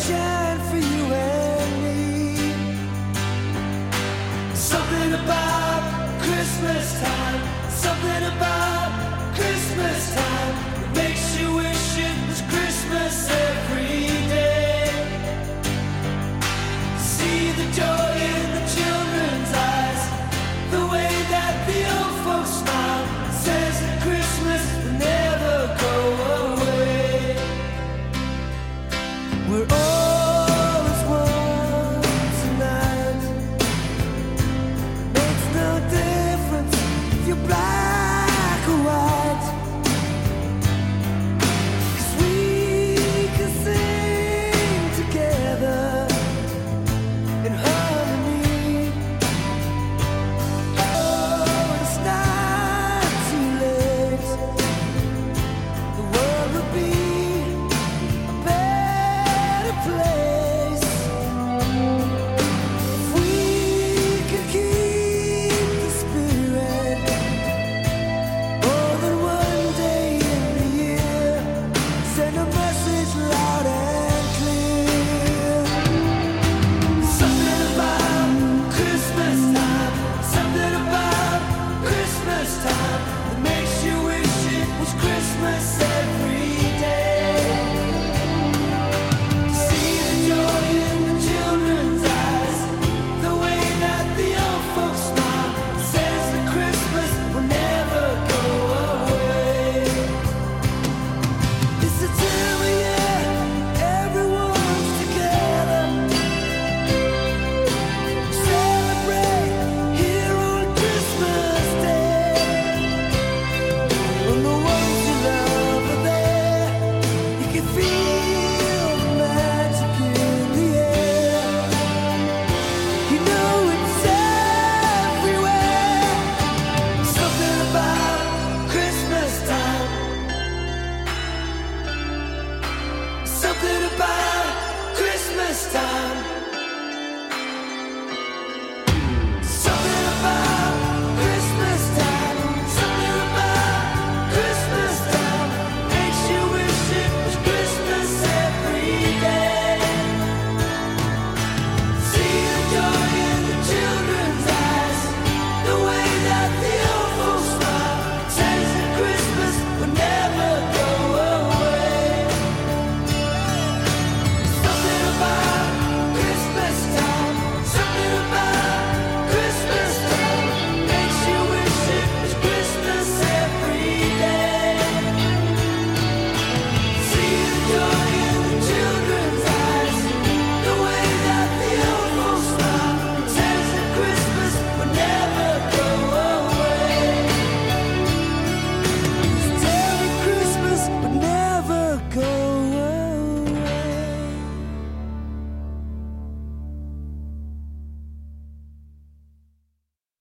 sunshine for you and me. Something about Christmas time, something about Christmas time that makes you wish it was Christmas every day. See the joy in the children's eyes, the way that the old folks smile, says that Christmas will never go away. We're all